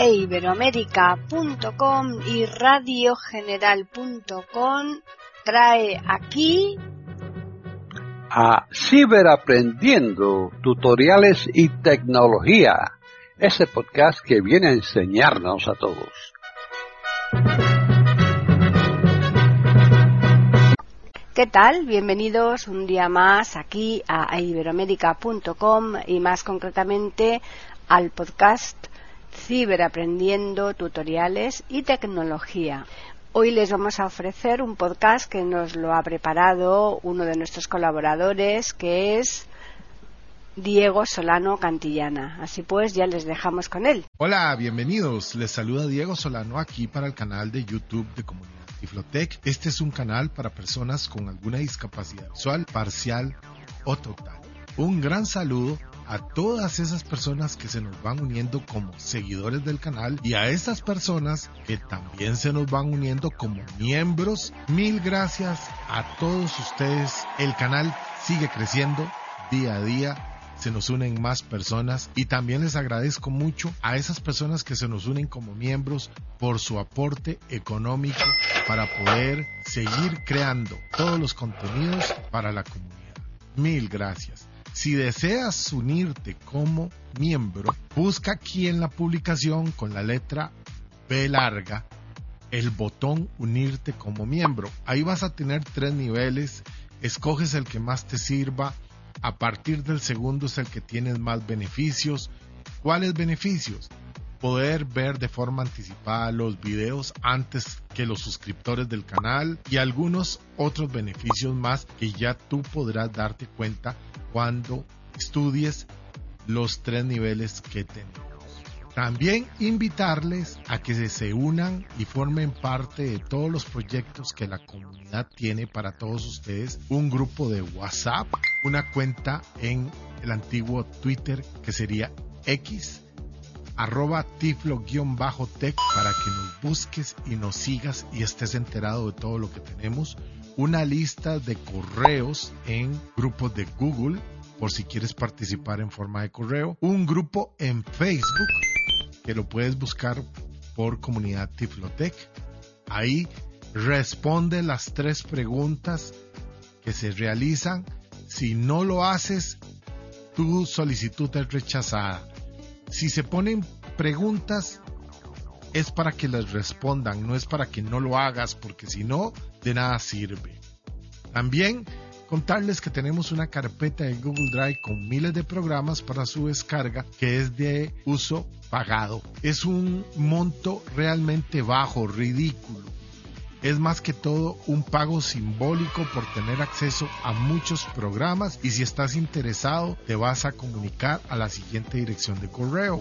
iberoamerica.com y radiogeneral.com trae aquí a Ciberaprendiendo, tutoriales y tecnología, ese podcast que viene a enseñarnos a todos. ¿Qué tal? Bienvenidos un día más aquí a iberoamerica.com y más concretamente al podcast Ciberaprendiendo, tutoriales y tecnología. Hoy les vamos a ofrecer un podcast que nos lo ha preparado uno de nuestros colaboradores, que es Diego Solano Cantillana. Así pues, ya les dejamos con él. Hola, bienvenidos. Les saluda Diego Solano aquí para el canal de YouTube de Comunidad Tiflotec. Este es un canal para personas con alguna discapacidad visual, parcial o total. Un gran saludo a todas esas personas que se nos van uniendo como seguidores del canal y a esas personas que también se nos van uniendo como miembros. Mil gracias a todos ustedes. El canal sigue creciendo día a día. Se nos unen más personas y también les agradezco mucho a esas personas que se nos unen como miembros por su aporte económico para poder seguir creando todos los contenidos para la comunidad. Mil gracias. Si deseas unirte como miembro, busca aquí en la publicación con la letra B larga el botón unirte como miembro. Ahí vas a tener 3 niveles, escoges el que más te sirva. A partir del segundo es el que tienes más beneficios. ¿Cuáles beneficios? Poder ver de forma anticipada los videos antes que los suscriptores del canal y algunos otros beneficios más que ya tú podrás darte cuenta cuando estudies los 3 niveles que tenemos. También invitarles a que se unan y formen parte de todos los proyectos que la comunidad tiene para todos ustedes. Un grupo de WhatsApp, una cuenta en el antiguo Twitter que sería X, @tiflo_tech para que nos busques y nos sigas y estés enterado de todo lo que tenemos. Una lista de correos en grupos de Google por si quieres participar en forma de correo. Un grupo en Facebook que lo puedes buscar por Comunidad Tiflotec. Ahí responde las 3 preguntas que se realizan. Si no lo haces, tu solicitud es rechazada. Si se ponen preguntas, es para que las respondan, no es para que no lo hagas, porque si no, de nada sirve. También contarles que tenemos una carpeta de Google Drive con miles de programas para su descarga que es de uso pagado. Es un monto realmente bajo, ridículo. Es más que todo un pago simbólico por tener acceso a muchos programas y si estás interesado te vas a comunicar a la siguiente dirección de correo: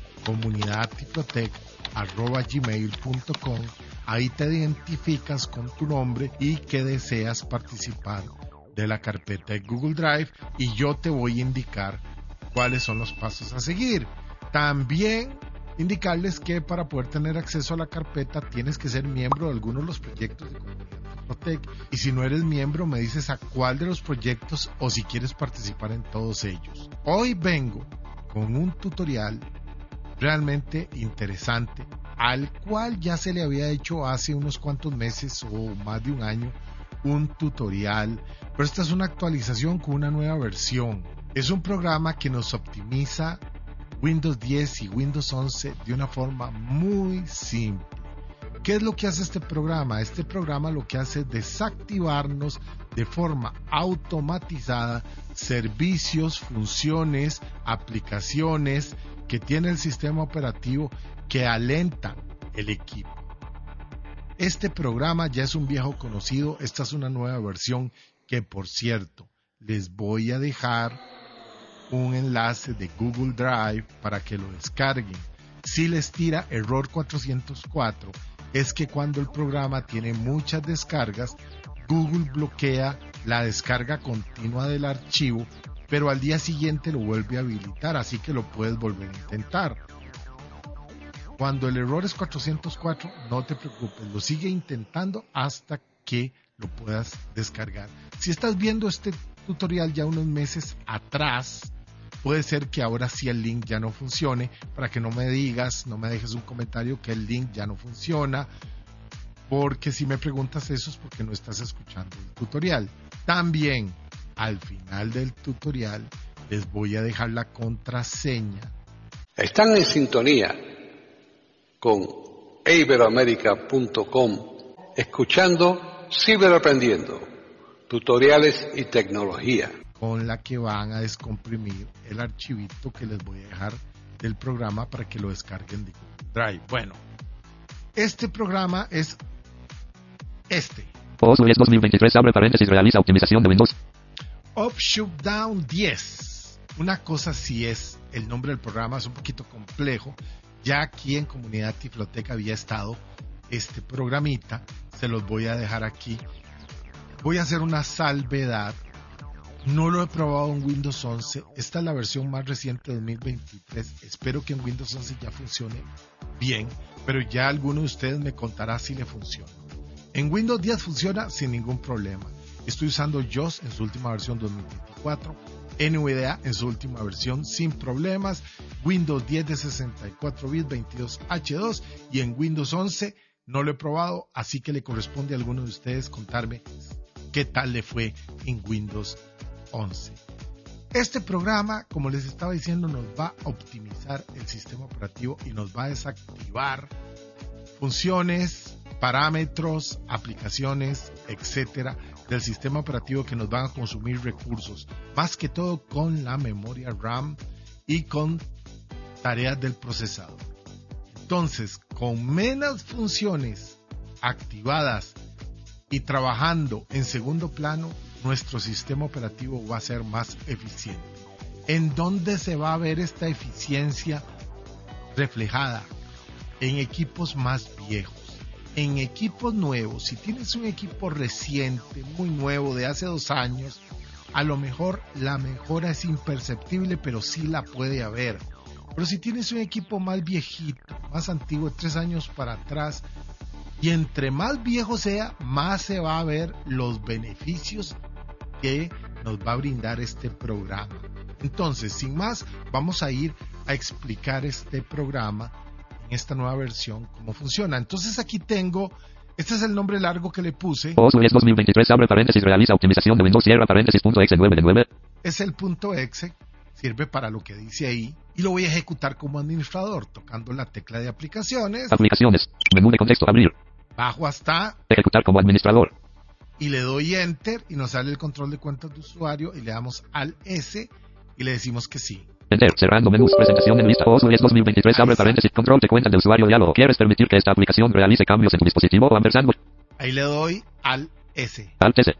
comunidadtiflotec@gmail.com. Ahí te identificas con tu nombre y que deseas participar de la carpeta de Google Drive y yo te voy a indicar cuáles son los pasos a seguir. También indicarles que para poder tener acceso a la carpeta tienes que ser miembro de algunos de los proyectos de Comunidad Tiflotec y si no eres miembro me dices a cuál de los proyectos o si quieres participar en todos ellos. Hoy vengo con un tutorial realmente interesante al cual ya se le había hecho hace unos cuantos meses o más de un año un tutorial, pero esta es una actualización con una nueva versión. Es un programa que nos optimiza Windows 10 y Windows 11 de una forma muy simple. ¿Qué es lo que hace este programa? Este programa lo que hace es desactivarnos de forma automatizada servicios, funciones, aplicaciones que tiene el sistema operativo que alentan el equipo. Este programa ya es un viejo conocido, esta es una nueva versión que, por cierto, les voy a dejar un enlace de Google Drive para que lo descarguen. Si les tira error 404, es que cuando el programa tiene muchas descargas, Google bloquea la descarga continua del archivo, pero al día siguiente lo vuelve a habilitar, así que lo puedes volver a intentar. Cuando el error es 404, no te preocupes, lo sigue intentando hasta que lo puedas descargar. Si estás viendo este tutorial ya unos meses atrás, Puede ser que ahora sí el link ya no funcione, para que no me dejes un comentario que el link ya no funciona, porque si me preguntas eso es porque no estás escuchando el tutorial. También al final del tutorial les voy a dejar la contraseña. Están en sintonía con iberoamerica.com, escuchando Ciberaprendiendo, tutoriales y tecnología, con la que van a descomprimir el archivito que les voy a dejar del programa para que lo descarguen de Google Drive. Bueno, este programa es este. OS 2023, abre paréntesis, realiza optimización de Windows. Shutdown 10. Una cosa sí es, el nombre del programa es un poquito complejo. Ya aquí en Comunidad Tifloteca había estado este programita. Se los voy a dejar aquí. Voy a hacer una salvedad. No lo he probado en Windows 11. Esta es la versión más reciente de 2023. Espero que en Windows 11 ya funcione bien. Pero ya alguno de ustedes me contará si le funciona. En Windows 10 funciona sin ningún problema. Estoy usando JAWS en su última versión 2024, NVDA en su última versión sin problemas, Windows 10 de 64 bits 22H2 y en Windows 11 no lo he probado, así que le corresponde a alguno de ustedes contarme qué tal le fue en Windows 11. Este programa, como les estaba diciendo, nos va a optimizar el sistema operativo y nos va a desactivar funciones, parámetros, aplicaciones, etcétera, del sistema operativo que nos van a consumir recursos, más que todo con la memoria RAM y con tareas del procesador. Entonces, con menos funciones activadas y trabajando en segundo plano, nuestro sistema operativo va a ser más eficiente. ¿En dónde se va a ver esta eficiencia reflejada? En equipos más viejos. En equipos nuevos, si tienes un equipo reciente, muy nuevo, de hace 2 años, a lo mejor la mejora es imperceptible, pero sí la puede haber. Pero si tienes un equipo más viejito, más antiguo, 3 años para atrás, y entre más viejo sea, más se va a ver los beneficios que nos va a brindar este programa. Entonces, sin más, vamos a ir a explicar este programa esta nueva versión, cómo funciona. Entonces aquí tengo, este es el nombre largo que le puse. OS 2023, abre paréntesis, realiza optimización de Windows, cierra paréntesis, .exe 9 de 9. Es el .exe, sirve para lo que dice ahí, y lo voy a ejecutar como administrador, tocando la tecla de aplicaciones. Aplicaciones, menú de contexto, abrir. Bajo hasta ejecutar como administrador. Y le doy Enter, y nos sale el control de cuentas de usuario, y le damos al S, y le decimos que sí. Enter, cerrando menús, presentación en lista, OS 2023, abre paréntesis, control de cuentas de usuario, diálogo. ¿Quieres permitir que esta aplicación realice cambios en tu dispositivo o ampersand? Ahí le doy al S. Alt S.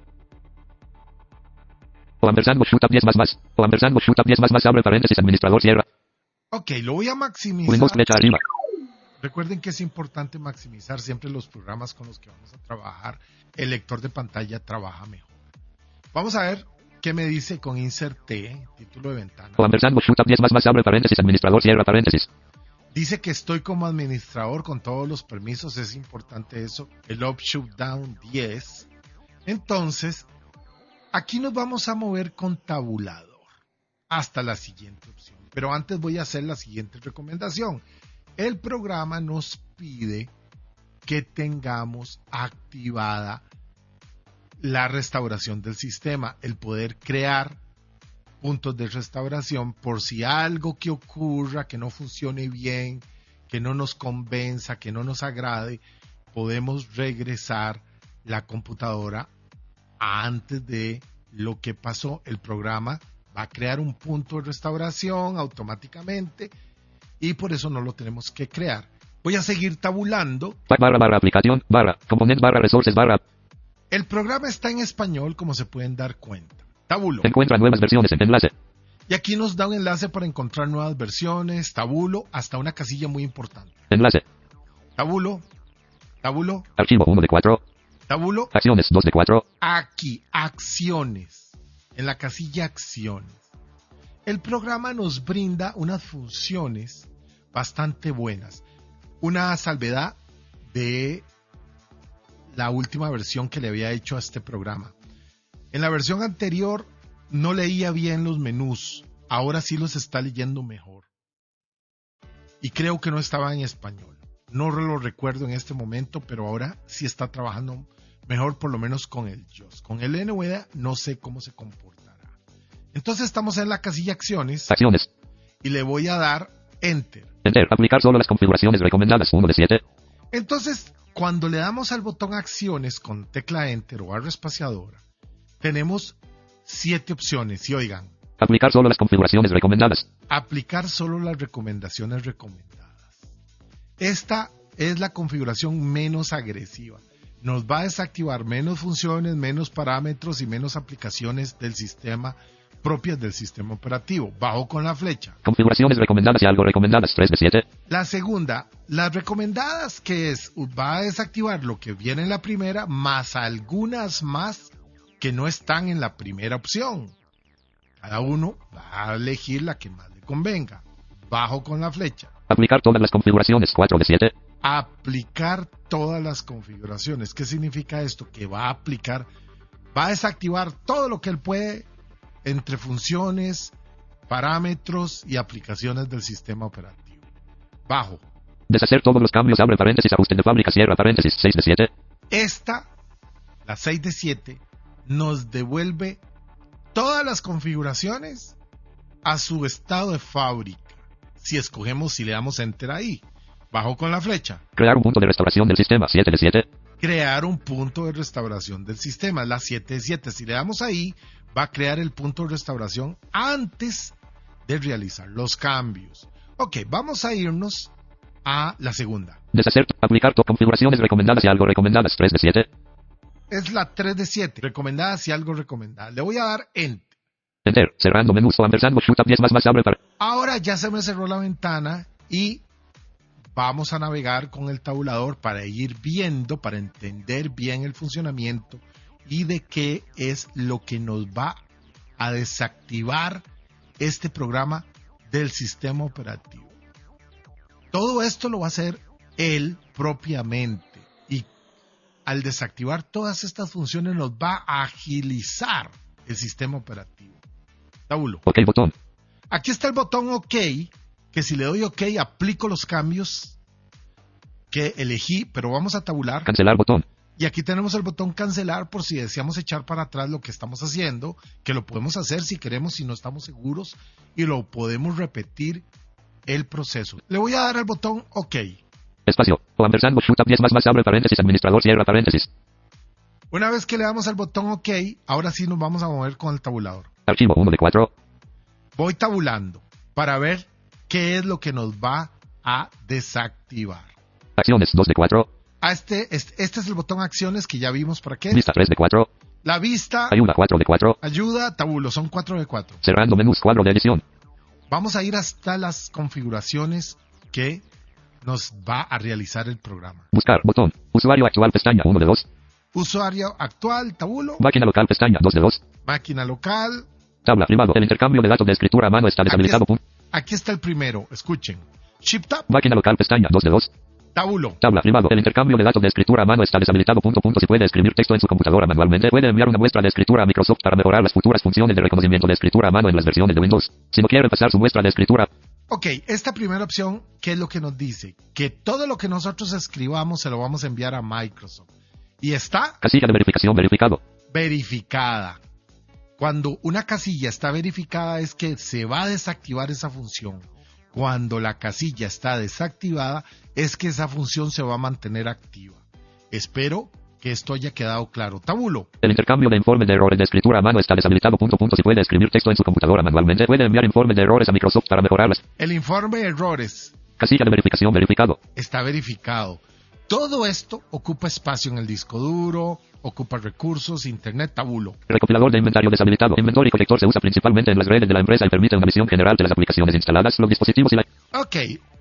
O ampersand shootup 10 más. O ampersand shootup 10 más, abre paréntesis, administrador, cierra. Ok, lo voy a maximizar. Windows flecha arriba. Recuerden que es importante maximizar siempre los programas con los que vamos a trabajar. El lector de pantalla trabaja mejor. Vamos a ver qué me dice con Insert T, título de ventana. O ampersand shootup 10 más, abre paréntesis, administrador, cierra paréntesis. Dice que estoy como administrador con todos los permisos, es importante eso. El Shutdown 10. Entonces, aquí nos vamos a mover con tabulador hasta la siguiente opción. Pero antes voy a hacer la siguiente recomendación. El programa nos pide que tengamos activada la restauración del sistema, el poder crear puntos de restauración por si algo que ocurra, que no funcione bien, que no nos convenza, que no nos agrade, podemos regresar la computadora a antes de lo que pasó. El programa va a crear un punto de restauración automáticamente y por eso no lo tenemos que crear. Voy a seguir tabulando. Barra aplicación, barra component, barra resources, barra. El programa está en español, como se pueden dar cuenta. Tabulo. Encuentra nuevas versiones en enlace. Y aquí nos da un enlace para encontrar nuevas versiones, tabulo, hasta una casilla muy importante. Enlace. Tabulo. Archivo 1 de 4. Tabulo. Acciones 2 de 4. Aquí, acciones. En la casilla acciones. El programa nos brinda unas funciones bastante buenas. Una salvedad de la última versión que le había hecho a este programa. En la versión anterior no leía bien los menús. ahora sí los está leyendo mejor. Y creo que no estaba en español. No lo recuerdo en este momento, pero ahora sí está trabajando mejor, por lo menos con el JOS. Con el NVDA no sé cómo se comportará. Entonces estamos en la casilla acciones. Acciones. Y le voy a dar Enter. Enter. Aplicar solo las configuraciones recomendadas. 1 de 7. Entonces, cuando le damos al botón acciones con tecla Enter o barra espaciadora, tenemos 7 opciones. Y oigan, aplicar solo las configuraciones recomendadas. Aplicar solo las recomendaciones recomendadas. Esta es la configuración menos agresiva. Nos va a desactivar menos funciones, menos parámetros y menos aplicaciones del sistema propias del sistema operativo. Bajo con la flecha. Configuraciones recomendadas y algo recomendadas. 3 de 7. La segunda, las recomendadas, que es, va a desactivar lo que viene en la primera, más algunas más que no están en la primera opción. Cada uno va a elegir la que más le convenga. Bajo con la flecha. Aplicar todas las configuraciones. 4 de 7. Aplicar todas las configuraciones. ¿Qué significa esto? Que va a desactivar todo lo que él puede entre funciones, parámetros y aplicaciones del sistema operativo. Bajo. Deshacer todos los cambios. Abre paréntesis. Ajuste de fábrica. Cierra paréntesis. 6 de 7. Esta, la 6 de 7, nos devuelve todas las configuraciones a su estado de fábrica. Si le damos Enter ahí. Bajo con la flecha. Crear un punto de restauración del sistema. 7 de 7. Crear un punto de restauración del sistema. La 7 de 7. Si le damos ahí, va a crear el punto de restauración antes de realizar los cambios. Ok, vamos a irnos a la segunda. Deshacer, aplicar configuraciones recomendadas y algo recomendadas. 3 de 7. Es la 3 de 7. Recomendadas y algo recomendadas. Le voy a dar Enter. Enter. Cerrando menús o ampersand shoot up 10 más abre para. Ahora ya se me cerró la ventana y vamos a navegar con el tabulador para ir viendo, para entender bien el funcionamiento y de qué es lo que nos va a desactivar este programa del sistema operativo. Todo esto lo va a hacer él propiamente y al desactivar todas estas funciones nos va a agilizar el sistema operativo. Tabulo. OK botón. Aquí está el botón OK, que si le doy OK aplico los cambios que elegí, pero vamos a tabular. Cancelar botón. Y aquí tenemos el botón cancelar por si deseamos echar para atrás lo que estamos haciendo, que lo podemos hacer si queremos, si no estamos seguros, y lo podemos repetir el proceso. Le voy a dar al botón OK. Espacio. O ampersand shoot up 10 más abre paréntesis administrador cierra paréntesis. Una vez que le damos al botón OK, ahora sí nos vamos a mover con el tabulador. Archivo 1 de 4. Voy tabulando para ver qué es lo que nos va a desactivar. Acciones 2 de 4. Este es el botón acciones que ya vimos para qué. Vista 3 de 4. La vista. Ayuda 4 de 4. Ayuda, tabulo, son 4 de 4. Cerrando menús, cuadro de edición. Vamos a ir hasta las configuraciones que nos va a realizar el programa. Buscar, botón. Usuario actual, pestaña 1 de 2. Usuario actual, tabulo. Máquina local, pestaña 2 de 2. Máquina local. Tabla, privado. El intercambio de datos de escritura a mano está deshabilitado. Aquí está el primero, escuchen. Shift Tab. Máquina local, pestaña 2 de 2. Tabulo. Tabla, privado. El intercambio de datos de escritura a mano está deshabilitado. Si puede escribir texto en su computadora manualmente, puede enviar una muestra de escritura a Microsoft para mejorar las futuras funciones de reconocimiento de escritura a mano en las versiones de Windows. Si no quiere pasar su muestra de escritura. Ok, esta primera opción, ¿qué es lo que nos dice? Que todo lo que nosotros escribamos se lo vamos a enviar a Microsoft. Y está... Casilla de verificación, verificado. Verificada. Cuando una casilla está verificada es que se va a desactivar esa función. Cuando la casilla está desactivada es que esa función se va a mantener activa. Espero que esto haya quedado claro. Tabulo. El intercambio de informes de errores de escritura a mano está deshabilitado. Si puede escribir texto en su computadora manualmente, puede enviar informes de errores a Microsoft para mejorarlas. El informe de errores. Casilla de verificación, verificado. Está verificado. Todo esto ocupa espacio en el disco duro, ocupa recursos, internet, tabulo. Recopilador de inventario deshabilitado. Inventor y colector se usa principalmente en las redes de la empresa y permite una visión general de las aplicaciones instaladas, los dispositivos y la... Ok.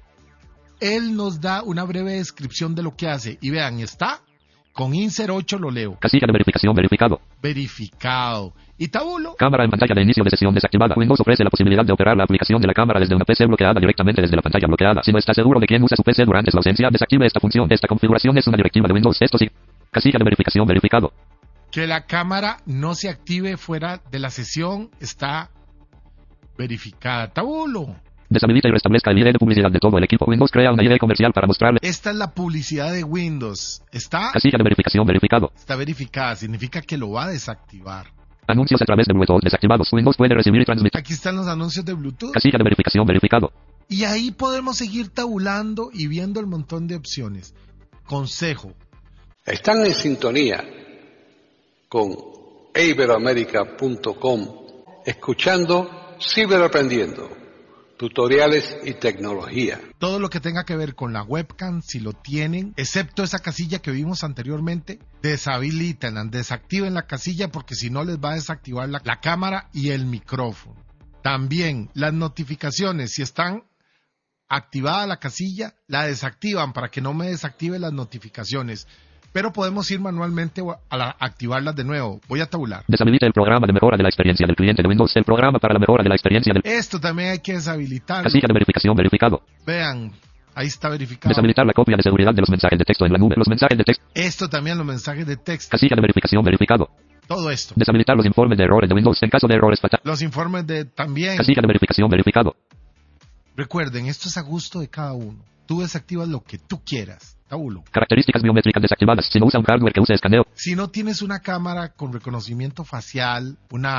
Él nos da una breve descripción de lo que hace. Y vean, está con Insert 8, lo leo. Casilla de verificación, verificado. Verificado. ¿Y tabulo? Cámara en pantalla de inicio de sesión desactivada. Windows ofrece la posibilidad de operar la aplicación de la cámara desde una PC bloqueada directamente desde la pantalla bloqueada. Si no está seguro de quién usa su PC durante su ausencia, desactive esta función. Esta configuración es una directiva de Windows. Esto sí. Casilla de verificación, verificado. Que la cámara no se active fuera de la sesión está verificada. Tabulo. Deshabilita y restablezca el ID de publicidad de todo el equipo. Windows crea una ID comercial para mostrarle. Esta es la publicidad de Windows. Casilla de verificación verificado. Está verificada. Significa que lo va a desactivar. Anuncios a través de Bluetooth desactivados. Windows puede recibir y transmitir. Aquí están los anuncios de Bluetooth. Casilla de verificación verificado. Y ahí podemos seguir tabulando y viendo el montón de opciones. Consejo. Están en sintonía con iberoamerica.com, escuchando Ciberaprendiendo, tutoriales y tecnología. Todo lo que tenga que ver con la webcam, si lo tienen, excepto esa casilla que vimos anteriormente, deshabiliten, desactiven la casilla porque si no les va a desactivar la cámara y el micrófono. También las notificaciones, si están activada la casilla, la desactivan para que no me desactive las notificaciones. Pero podemos ir manualmente a activarlas de nuevo. Voy a tabular. Deshabilita el programa de mejora de la experiencia del cliente de Windows. El programa para la mejora de la experiencia del... Esto también hay que deshabilitarlo. Casilla de verificación verificado. Vean, ahí está verificado. Deshabilitar la copia de seguridad de los mensajes de texto en la nube. Los mensajes de texto. Esto también, los mensajes de texto. Casilla de verificación verificado. Todo esto. Deshabilitar los informes de errores de Windows en caso de errores fatales. Los informes de también. Casilla de verificación verificado. Recuerden, esto es a gusto de cada uno. Tú desactivas lo que tú quieras. Tabulo. Características biométricas desactivadas. Si no usa un hardware que use escaneo. Si no tienes una cámara con reconocimiento facial,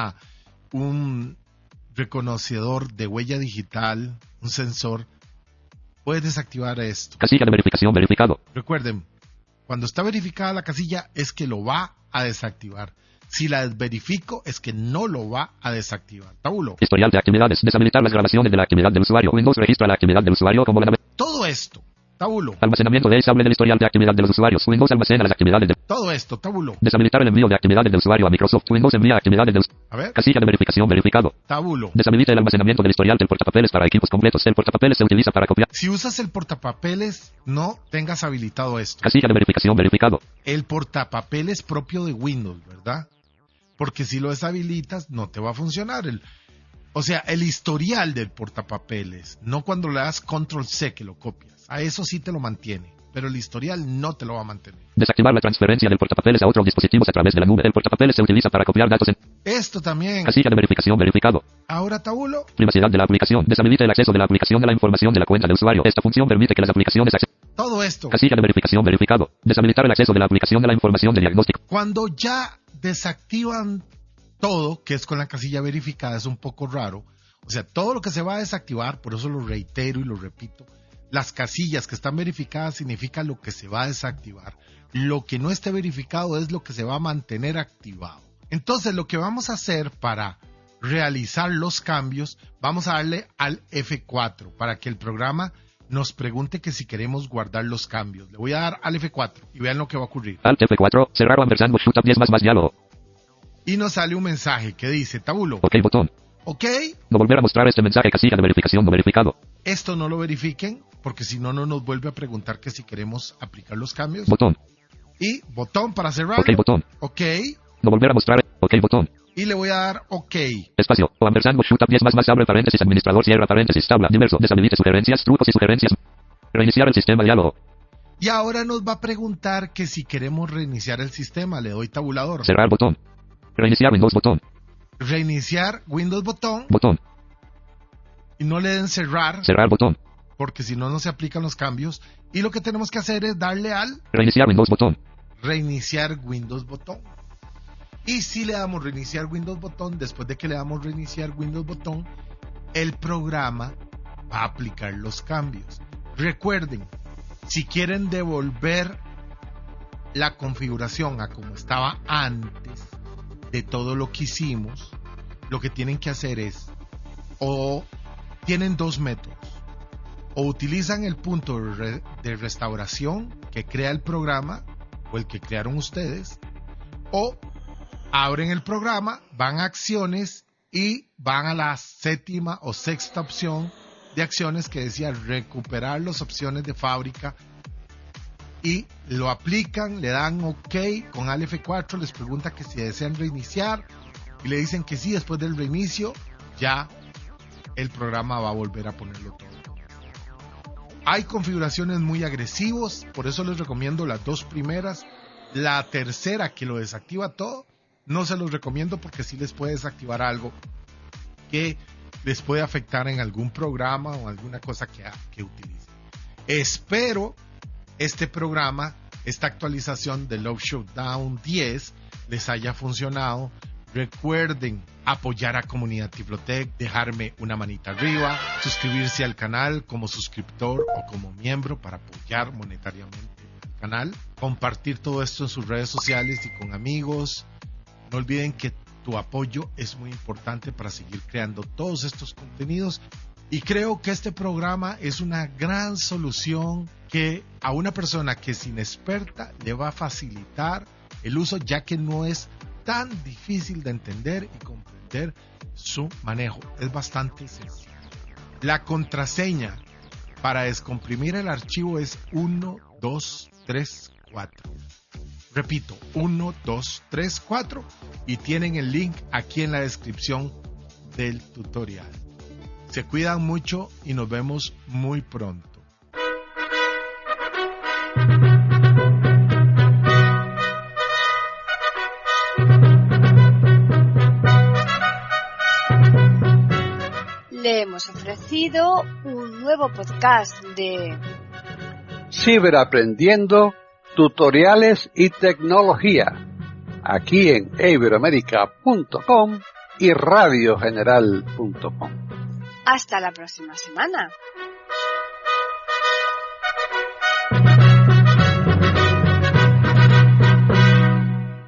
un reconocedor de huella digital, un sensor, puedes desactivar esto. Casilla de verificación verificado. Recuerden, cuando está verificada la casilla es que lo va a desactivar. Si la desverifico es que no lo va a desactivar. Tabulo. Historial de actividades. Deshabilitar las grabaciones de la actividad del usuario. Windows registra la actividad del usuario como la... Todo esto. Tabulo. Almacenamiento desable del historial de actividad de los usuarios. Windows almacena las actividades de... Todo esto. Tabulo. Deshabilitar el envío de actividades del usuario a Microsoft. Windows envía actividades del... A ver. Casilla de verificación verificado. Tabulo. Deshabilita el almacenamiento del historial del portapapeles para equipos completos. El portapapeles se utiliza para copiar. Si usas el portapapeles, no tengas habilitado esto. Casilla de verificación verificado. El portapapeles propio de Windows, ¿verdad? Porque si lo deshabilitas, no te va a funcionar. El historial del portapapeles, no cuando le das control C que lo copias. A eso sí te lo mantiene, pero el historial no te lo va a mantener. Desactivar la transferencia del portapapeles a otros dispositivos a través de la nube. El portapapeles se utiliza para copiar datos en... Esto también. Casilla de verificación verificado. Ahora, tabulo. Privacidad de la aplicación. Deshabilita el acceso de la aplicación a la información de la cuenta del usuario. Esta función permite que las aplicaciones Todo esto. Casilla de verificación verificado. Deshabilitar el acceso de la aplicación a la información de diagnóstico. Cuando ya desactivan todo, que es con la casilla verificada, es un poco raro. O sea, todo lo que se va a desactivar, por eso lo reitero y lo repito, las casillas que están verificadas significa lo que se va a desactivar. Lo que no esté verificado es lo que se va a mantener activado. Entonces, lo que vamos a hacer para realizar los cambios, vamos a darle al F4 para que el programa nos pregunte que si queremos guardar los cambios. Le voy a dar al F4 y vean lo que va a ocurrir. Alt F4, cerrar o ampersand shoot up 10 más diálogo. Y nos sale un mensaje que dice, tabulo. OK botón. OK. No volver a mostrar este mensaje. Casilla de verificación no verificado. Esto no lo verifiquen porque si no, no nos vuelve a preguntar que si queremos aplicar los cambios. Botón. Y botón para cerrar. OK botón. OK. No volver a mostrar. OK botón. Y le voy a dar OK. Espacio. O ampersand shoot up 10 más abre paréntesis administrador cierra paréntesis tabla diverso. Deshabilite sugerencias, trucos y sugerencias. Reiniciar el sistema diálogo. Y ahora nos va a preguntar que si queremos reiniciar el sistema. Le doy tabulador. Cerrar botón. Reiniciar Windows botón. Reiniciar Windows botón. Botón. Y no le den cerrar. Cerrar botón. Porque si no, no se aplican los cambios. Y lo que tenemos que hacer es darle al... Reiniciar Windows botón. Reiniciar Windows botón. Y si le damos reiniciar Windows botón, después de que le damos reiniciar Windows botón, el programa va a aplicar los cambios. Recuerden, si quieren devolver la configuración a como estaba antes de todo lo que hicimos, lo que tienen que hacer es, o tienen dos métodos, o utilizan el punto de restauración que crea el programa o el que crearon ustedes, o abren el programa, van a acciones y van a la séptima o sexta opción de acciones que decía recuperar las opciones de fábrica y lo aplican, le dan OK con al F4, les pregunta que si desean reiniciar y le dicen que sí. Después del reinicio ya el programa va a volver a ponerlo todo. Hay configuraciones muy agresivas, por eso les recomiendo las dos primeras. La tercera, que lo desactiva todo, no se los recomiendo porque sí les puede desactivar algo que les puede afectar en algún programa o alguna cosa que utilicen. Espero este programa, esta actualización de Love Showdown 10 les haya funcionado. Recuerden apoyar a Comunidad Tiflotec, dejarme una manita arriba, suscribirse al canal como suscriptor o como miembro para apoyar monetariamente al canal, compartir todo esto en sus redes sociales y con amigos. No olviden que tu apoyo es muy importante para seguir creando todos estos contenidos, y creo que este programa es una gran solución que a una persona que es inexperta le va a facilitar el uso, ya que no es tan difícil de entender y comprender su manejo. Es bastante sencillo. La contraseña para descomprimir el archivo es 1, 2, 3, 4. Repito, 1, 2, 3, 4, y tienen el link aquí en la descripción del tutorial. Se cuidan mucho y nos vemos muy pronto. Le hemos ofrecido un nuevo podcast de Ciberaprendiendo, tutoriales y tecnología, aquí en iberoamerica.com y radiogeneral.com. Hasta la próxima semana.